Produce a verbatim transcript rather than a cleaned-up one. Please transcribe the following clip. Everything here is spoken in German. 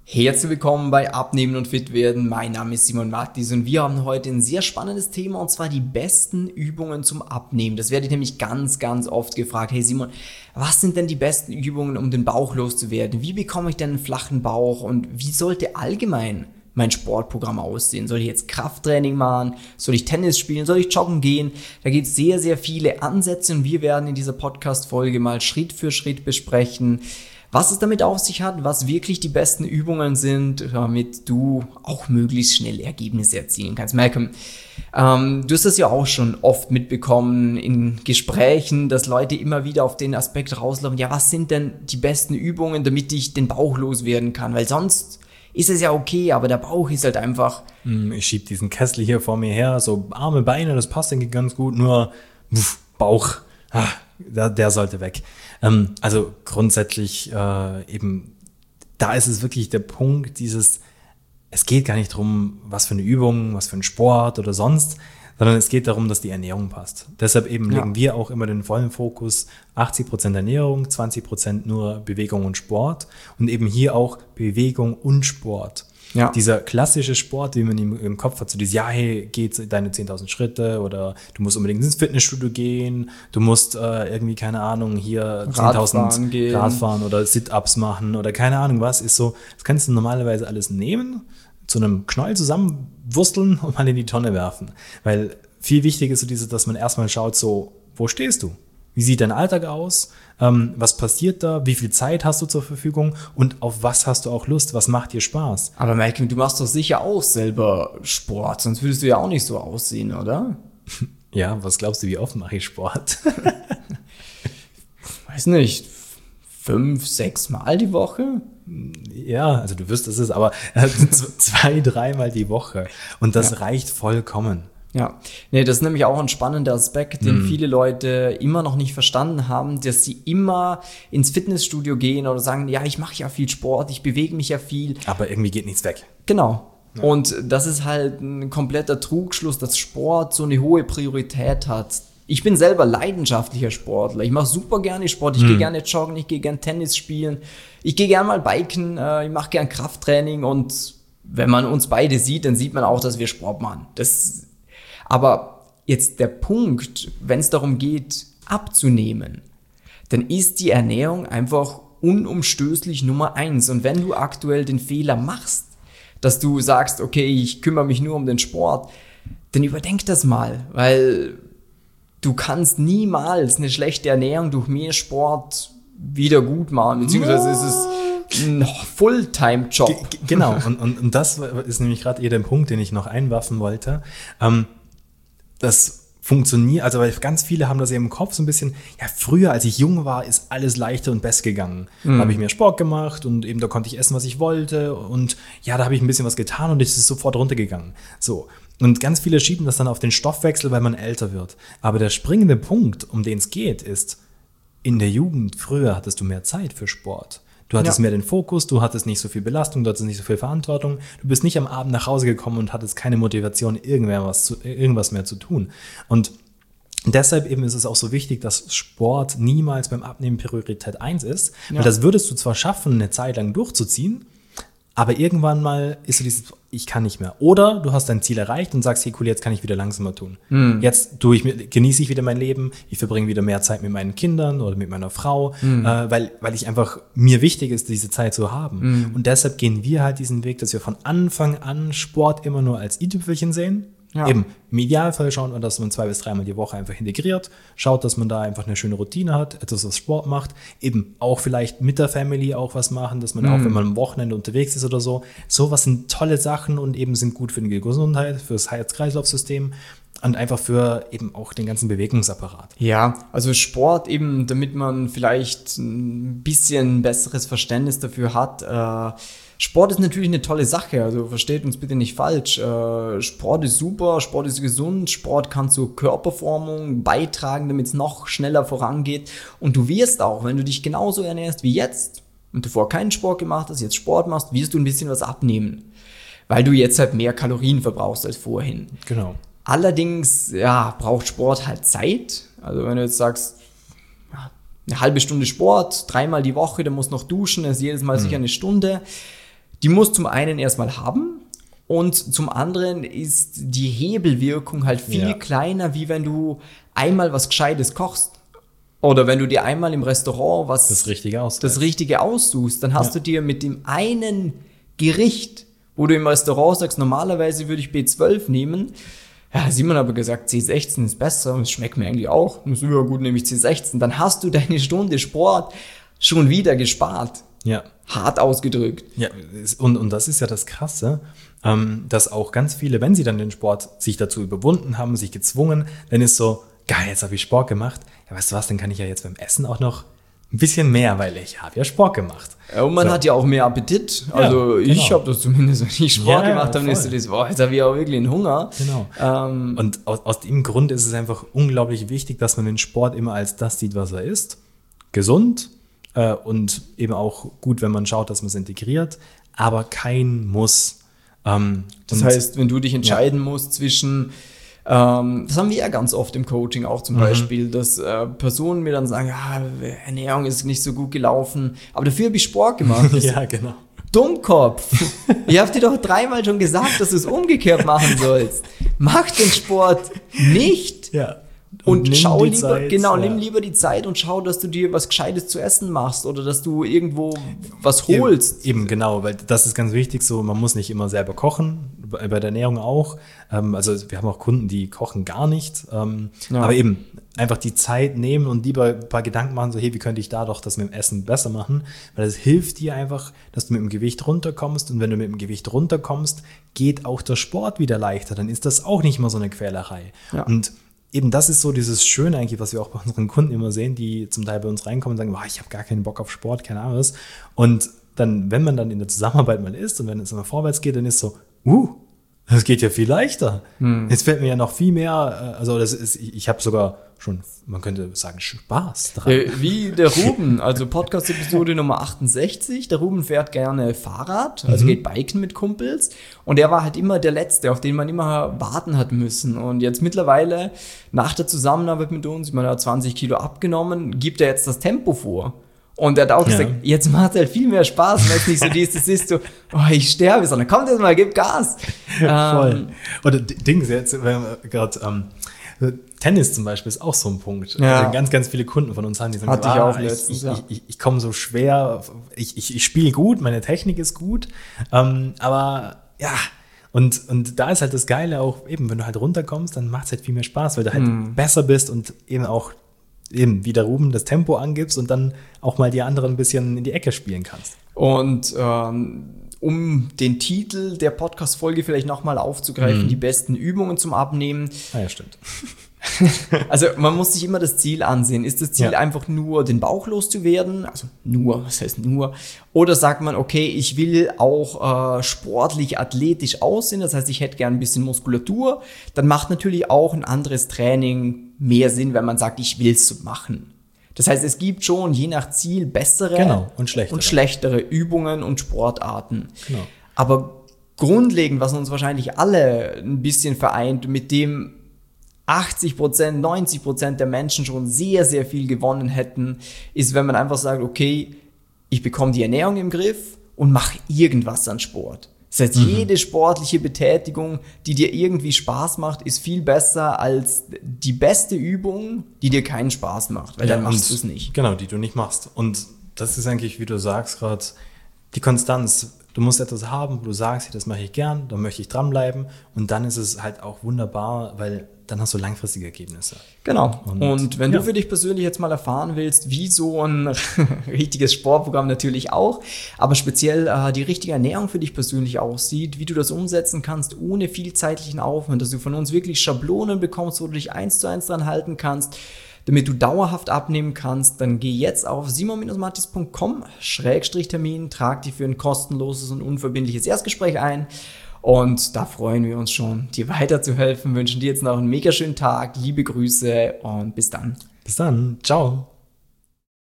Herzlich willkommen bei Abnehmen und Fit werden. Mein Name ist Simon Mattis und wir haben heute ein sehr spannendes Thema und zwar die besten Übungen zum Abnehmen. Das werde ich nämlich ganz, ganz oft gefragt. Hey Simon, was sind denn die besten Übungen, um den Bauch loszuwerden? Wie bekomme ich denn einen flachen Bauch und wie sollte allgemein mein Sportprogramm aussehen? Soll ich jetzt Krafttraining machen? Soll ich Tennis spielen? Soll ich joggen gehen? Da gibt es sehr, sehr viele Ansätze und wir werden in dieser Podcast-Folge mal Schritt für Schritt besprechen, was es damit auf sich hat, was wirklich die besten Übungen sind, damit du auch möglichst schnell Ergebnisse erzielen kannst. Malcolm, ähm, du hast das ja auch schon oft mitbekommen in Gesprächen, dass Leute immer wieder auf den Aspekt rauslaufen, ja, was sind denn die besten Übungen, damit ich den Bauch loswerden kann? Weil sonst ist es ja okay, aber der Bauch ist halt einfach... Ich schieb diesen Kessel hier vor mir her, so Arme, Beine, das passt denke ich ganz gut, nur pff, Bauch, ah, der, der sollte weg. Ähm, also grundsätzlich äh, eben, da ist es wirklich der Punkt, dieses, es geht gar nicht darum, was für eine Übung, was für ein Sport oder sonst, sondern es geht darum, dass die Ernährung passt. Deshalb eben Ja. legen wir auch immer den vollen Fokus, achtzig Prozent Ernährung, zwanzig Prozent nur Bewegung und Sport und eben hier auch Bewegung und Sport. Ja. Dieser klassische Sport, den man im, im Kopf hat, so dieses, ja, hey, geht deine zehntausend Schritte oder du musst unbedingt ins Fitnessstudio gehen, du musst äh, irgendwie, keine Ahnung, hier zehntausend gehen. Radfahren oder Sit-Ups machen oder keine Ahnung was, ist so, das kannst du normalerweise alles nehmen, zu einem Knäuel zusammenwursteln und mal in die Tonne werfen. Weil viel wichtiger ist so dieses, dass man erstmal schaut, so, wo stehst du? Wie sieht dein Alltag aus? Ähm, was passiert da? Wie viel Zeit hast du zur Verfügung? Und auf was hast du auch Lust? Was macht dir Spaß? Aber Malcolm, du machst doch sicher auch selber Sport, sonst würdest du ja auch nicht so aussehen, oder? Ja, was glaubst du, wie oft mache ich Sport? Weiß nicht, fünf, sechs Mal die Woche? Ja, also du wüsstest es, aber äh, zwei, dreimal die Woche. Und das Ja. reicht vollkommen. Ja, nee, das ist nämlich auch ein spannender Aspekt, den Mhm. viele Leute immer noch nicht verstanden haben, dass sie immer ins Fitnessstudio gehen oder sagen, ja, ich mache ja viel Sport, ich bewege mich ja viel. Aber irgendwie geht nichts weg. Genau. Und das ist halt ein kompletter Trugschluss, dass Sport so eine hohe Priorität hat. Ich bin selber leidenschaftlicher Sportler. Ich mache super gerne Sport. Ich Mhm. gehe gerne joggen, ich gehe gerne Tennis spielen. Ich gehe gerne mal biken, äh, ich mache gerne Krafttraining. Und wenn man uns beide sieht, dann sieht man auch, dass wir Sport machen. Das, aber jetzt der Punkt, wenn es darum geht, abzunehmen, dann ist die Ernährung einfach unumstößlich Nummer eins. Und wenn du aktuell den Fehler machst, dass du sagst, okay, ich kümmere mich nur um den Sport, dann überdenk das mal, weil du kannst niemals eine schlechte Ernährung durch mehr Sport wieder gut machen, beziehungsweise ist es ein Fulltime-Job. Ge- ge- Genau, und, und, und das ist nämlich gerade eher der Punkt, den ich noch einwerfen wollte. Ähm, das funktioniert, also weil ganz viele haben das eben im Kopf so ein bisschen, ja, früher, als ich jung war, ist alles leichter und best gegangen. Da habe ich mehr Sport gemacht und eben da konnte ich essen, was ich wollte und ja, da habe ich ein bisschen was getan und es ist sofort runtergegangen. So. Und ganz viele schieben das dann auf den Stoffwechsel, weil man älter wird. Aber der springende Punkt, um den es geht, ist, in der Jugend, früher hattest du mehr Zeit für Sport. Du hattest Ja. mehr den Fokus, du hattest nicht so viel Belastung, du hattest nicht so viel Verantwortung. Du bist nicht am Abend nach Hause gekommen und hattest keine Motivation, irgendwer was zu, irgendwas mehr zu tun. Und deshalb eben ist es auch so wichtig, dass Sport niemals beim Abnehmen Priorität eins ist. Ja. Weil das würdest du zwar schaffen, eine Zeit lang durchzuziehen, aber irgendwann mal ist so dieses, ich kann nicht mehr. Oder du hast dein Ziel erreicht und sagst, hey cool, jetzt kann ich wieder langsamer tun. Jetzt tue ich, mir- genieße ich wieder mein Leben, ich verbringe wieder mehr Zeit mit meinen Kindern oder mit meiner Frau, äh, weil, weil ich einfach, mir wichtig ist, diese Zeit zu haben. Und deshalb gehen wir halt diesen Weg, dass wir von Anfang an Sport immer nur als i-Tüpfelchen sehen. Ja. Eben, im Idealfall schauen wir, dass man zwei bis dreimal die Woche einfach integriert, schaut, dass man da einfach eine schöne Routine hat, etwas, was Sport macht, eben auch vielleicht mit der Family auch was machen, dass man auch, wenn man am Wochenende unterwegs ist oder so, sowas sind tolle Sachen und eben sind gut für die Gesundheit, fürs Herz-Kreislauf-System und einfach für eben auch den ganzen Bewegungsapparat. Ja, also Sport eben, damit man vielleicht ein bisschen besseres Verständnis dafür hat. Äh, Sport ist natürlich eine tolle Sache, also versteht uns bitte nicht falsch. Äh, Sport ist super, Sport ist gesund, Sport kann zur Körperformung beitragen, damit es noch schneller vorangeht. Und du wirst auch, wenn du dich genauso ernährst wie jetzt und du vorher keinen Sport gemacht hast, jetzt Sport machst, wirst du ein bisschen was abnehmen, weil du jetzt halt mehr Kalorien verbrauchst als vorhin. Genau. Allerdings, ja, braucht Sport halt Zeit. Also wenn du jetzt sagst, ja, eine halbe Stunde Sport, dreimal die Woche, dann musst du noch duschen, das ist jedes Mal mhm. sicher eine Stunde. die musst du zum einen erstmal haben und zum anderen ist die Hebelwirkung halt viel Ja. kleiner, wie wenn du einmal was Gescheites kochst. Oder wenn du dir einmal im Restaurant was Das Richtige auswählst. das Richtige aussuchst, dann hast Ja. du dir mit dem einen Gericht, wo du im Restaurant sagst, normalerweise würde ich B zwölf nehmen, ja, Simon hat aber gesagt, C sechzehn ist besser und es schmeckt mir eigentlich auch. Und so, ja gut, nehme ich C sechzehn. Dann hast du deine Stunde Sport schon wieder gespart. Ja. Hart ausgedrückt. Ja, es- und, und das ist ja das Krasse, ähm, dass auch ganz viele, wenn sie dann den Sport sich dazu überwunden haben, sich gezwungen, dann ist so, geil, jetzt habe ich Sport gemacht. Ja, weißt du was, dann kann ich ja jetzt beim Essen auch noch ein bisschen mehr, weil ich habe ja Sport gemacht. Ja, und man So. hat ja auch mehr Appetit. Also ich genau. habe das zumindest, wenn ich Sport Ja, ja, gemacht habe, dann ist so voll. das, boah, jetzt habe ich auch wirklich einen Hunger. Genau. Ähm, Und aus, aus dem Grund ist es einfach unglaublich wichtig, dass man den Sport immer als das sieht, was er ist. Gesund äh, und eben auch gut, wenn man schaut, dass man es integriert, aber kein Muss. Ähm, Das und- heißt, wenn du dich entscheiden musst zwischen, ähm, das haben wir ja ganz oft im Coaching auch zum Beispiel, dass äh, Personen mir dann sagen, ja, Ernährung ist nicht so gut gelaufen, aber dafür habe ich Sport gemacht. Ich so, ja, genau. Dummkopf! Ich habe dir doch dreimal schon gesagt, dass du es umgekehrt machen sollst. Mach den Sport nicht! Ja. Und, nimm schau die lieber, Zeit, genau, ja. nimm lieber die Zeit und schau, dass du dir was Gescheites zu essen machst oder dass du irgendwo was holst. Eben, eben, genau, weil das ist ganz wichtig, so man muss nicht immer selber kochen, bei bei der Ernährung auch. Ähm, also wir haben auch Kunden, die kochen gar nicht. Ähm, Ja. Aber eben einfach die Zeit nehmen und lieber ein paar Gedanken machen, so hey, wie könnte ich da doch das mit dem Essen besser machen? Weil das hilft dir einfach, dass du mit dem Gewicht runterkommst und wenn du mit dem Gewicht runterkommst, geht auch der Sport wieder leichter. Dann ist das auch nicht mehr so eine Quälerei. Ja. Und eben das ist so dieses Schöne eigentlich, was wir auch bei unseren Kunden immer sehen, die zum Teil bei uns reinkommen und sagen, boah, ich habe gar keinen Bock auf Sport, keine Ahnung was. Und dann, wenn man dann in der Zusammenarbeit mal ist und wenn es immer vorwärts geht, dann ist so, uh, das geht ja viel leichter. Jetzt fällt mir ja noch viel mehr, äh, also das ist, ich, ich habe sogar schon, man könnte sagen, Spaß dran. Äh, Wie der Ruben, also Podcast-Episode Nummer achtundsechzig. Der Ruben fährt gerne Fahrrad, also geht biken mit Kumpels. Und er war halt immer der Letzte, auf den man immer warten hat müssen. Und jetzt mittlerweile, nach der Zusammenarbeit mit uns, ich meine, er hat zwanzig Kilo abgenommen, gibt er jetzt das Tempo vor. Und er hat auch Ja. gesagt, jetzt macht es halt viel mehr Spaß, weil es nicht so dieses ist, so, oh, ich sterbe, sondern komm jetzt mal, gib Gas. Voll. Ähm, Oder D- Dings, jetzt, wenn wir gerade, ähm, Tennis zum Beispiel ist auch so ein Punkt. Ja. Also ganz, ganz viele Kunden von uns haben, die sagen, Hatte ich ah, auch letztens, ich, ja. ich, ich, ich komme so schwer, ich, ich, ich spiele gut, meine Technik ist gut, ähm, aber ja, und, und da ist halt das Geile auch, eben, wenn du halt runterkommst, dann macht es halt viel mehr Spaß, weil du halt Mhm. besser bist und eben auch eben wie der Ruben das Tempo angibst und dann auch mal die anderen ein bisschen in die Ecke spielen kannst. Und ähm, um den Titel der Podcast-Folge vielleicht nochmal aufzugreifen, die besten Übungen zum Abnehmen. Ah ja, stimmt. Also man muss sich immer das Ziel ansehen. Ist das Ziel Ja. einfach nur, den Bauch loszuwerden? Also nur, was heißt nur? Oder sagt man, okay, ich will auch äh, sportlich, athletisch aussehen, das heißt, ich hätte gern ein bisschen Muskulatur. Dann macht natürlich auch ein anderes Training mehr Sinn, wenn man sagt, ich will es so machen. Das heißt, es gibt schon je nach Ziel bessere Genau, und schlechtere. und schlechtere Übungen und Sportarten. Genau. Aber grundlegend, was uns wahrscheinlich alle ein bisschen vereint, mit dem achtzig Prozent, neunzig Prozent der Menschen schon sehr, sehr viel gewonnen hätten, ist, wenn man einfach sagt, okay, ich bekomme die Ernährung im Griff und mache irgendwas an Sport. Das heißt, Mhm. jede sportliche Betätigung, die dir irgendwie Spaß macht, ist viel besser als die beste Übung, die dir keinen Spaß macht, weil dann und- machst du es nicht. Genau, die du nicht machst. Und das ist eigentlich, wie du sagst gerade, die Konstanz. Du musst etwas haben, wo du sagst, hey, das mache ich gern, da möchte ich dranbleiben. Und dann ist es halt auch wunderbar, weil dann hast du langfristige Ergebnisse. Genau. Und, Und, wenn ja. du für dich persönlich jetzt mal erfahren willst, wie so ein richtiges Sportprogramm natürlich auch, aber speziell äh, die richtige Ernährung für dich persönlich aussieht, wie du das umsetzen kannst, ohne viel zeitlichen Aufwand, dass du von uns wirklich Schablonen bekommst, wo du dich eins zu eins dran halten kannst, damit du dauerhaft abnehmen kannst, dann geh jetzt auf simon mattis punkt com Schrägstrich Termin, trag dich für ein kostenloses und unverbindliches Erstgespräch ein. Und da freuen wir uns schon, dir weiterzuhelfen, wünschen dir jetzt noch einen mega schönen Tag, liebe Grüße und bis dann. Bis dann. Ciao.